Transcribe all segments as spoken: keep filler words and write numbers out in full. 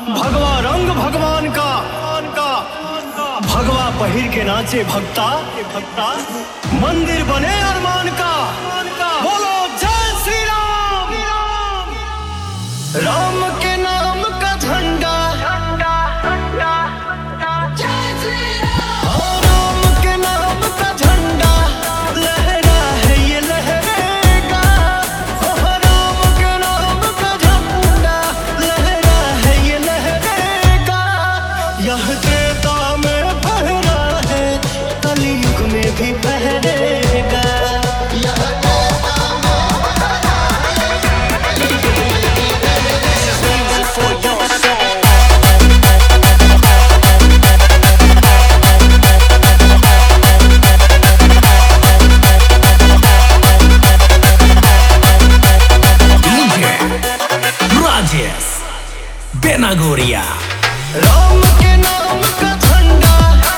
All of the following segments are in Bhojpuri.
भगवा रंग भगवान का भगवा पहिर के नाचे भक्ता भक्ता मंदिर बने अरमान का बोलो जय श्री राम। राम के नाम का झंडा राम के नाम का झंडा लहरा है ये लहरेगा। राम के नाम का झंडा लहरा है ये लहरेगा। यह त्रेता में फहरा है कलयुग में भी फहरेगा। Benagoria राम के नाम का झंडा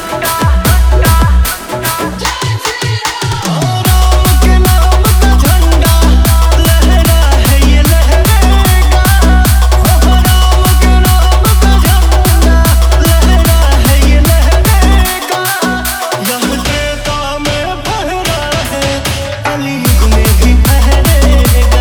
राम के नाम का झंडा लहरा है ये लहरेगा। राम के नाम का झंडा लहरा है ये लहरेगा। यह त्रेता में फहरा है कलयुग में भी फहरेगा।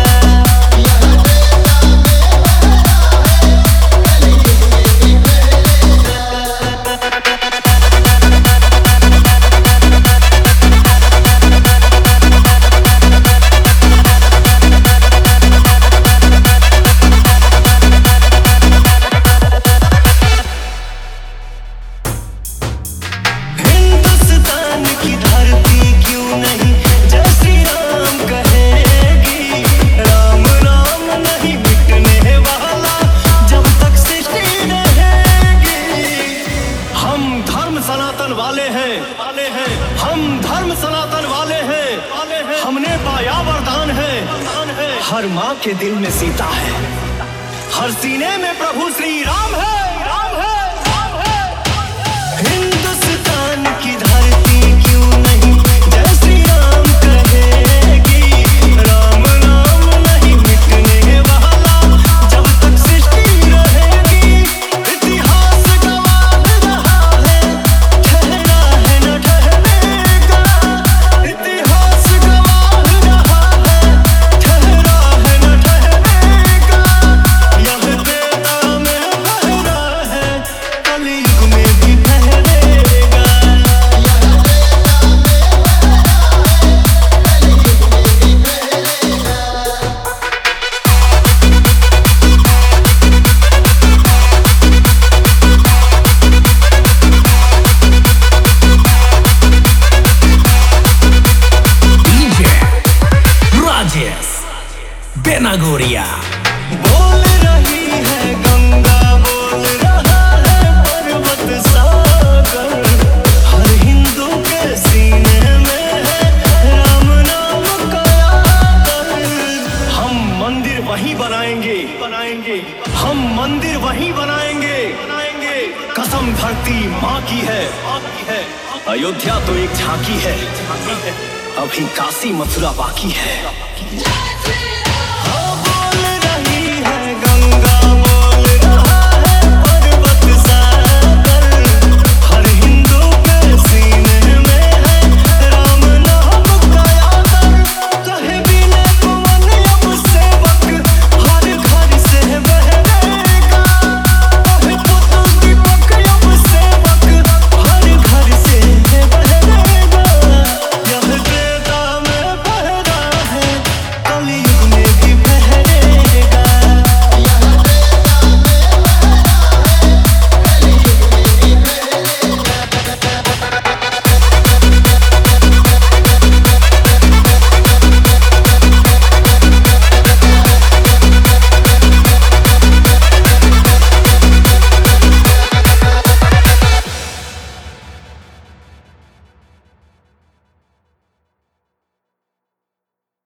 हिंदुस्तान की धरती क्यों नहीं जय श्री राम कहेगी। राम राम नहीं मिटने वाला जब तक सृष्टि रहेगी। हम धर्म सनातन वाले हैं वाले हैं हम धर्म सनातन वाले हैं वाले हैं हमने पाया वरदान है हर माँ के दिल में सीता है, हर सीने में प्रभु श्री राम है राम है राम है। हिंदुस्तान की धरती क्यों नहीं जय श्री राम कहेगी। राम नाम नहीं मिटने वाला जब तक सृष्टि रहेगी। इतिहास गवाह रहा है ठहरा है न ठहरेगा। इतिहास गवाह रहा है ठहरा है न ठहरेगा। यह त्रेता में फहरा है कलयुग में भी फहरेगा। Rajesh Benagoria बोल रही है गंगा बोल रहा है पर्वत सागर। हर हिंदू के सीने में है राम नाम का आदर। हम मंदिर वहीं बनाएंगे बनाएंगे हम मंदिर वहीं बनाएंगे बनाएंगे। कसम धरती माँ की है माँ की है। अयोध्या तो एक झांकी है अभी काशी मथुरा बाकी है।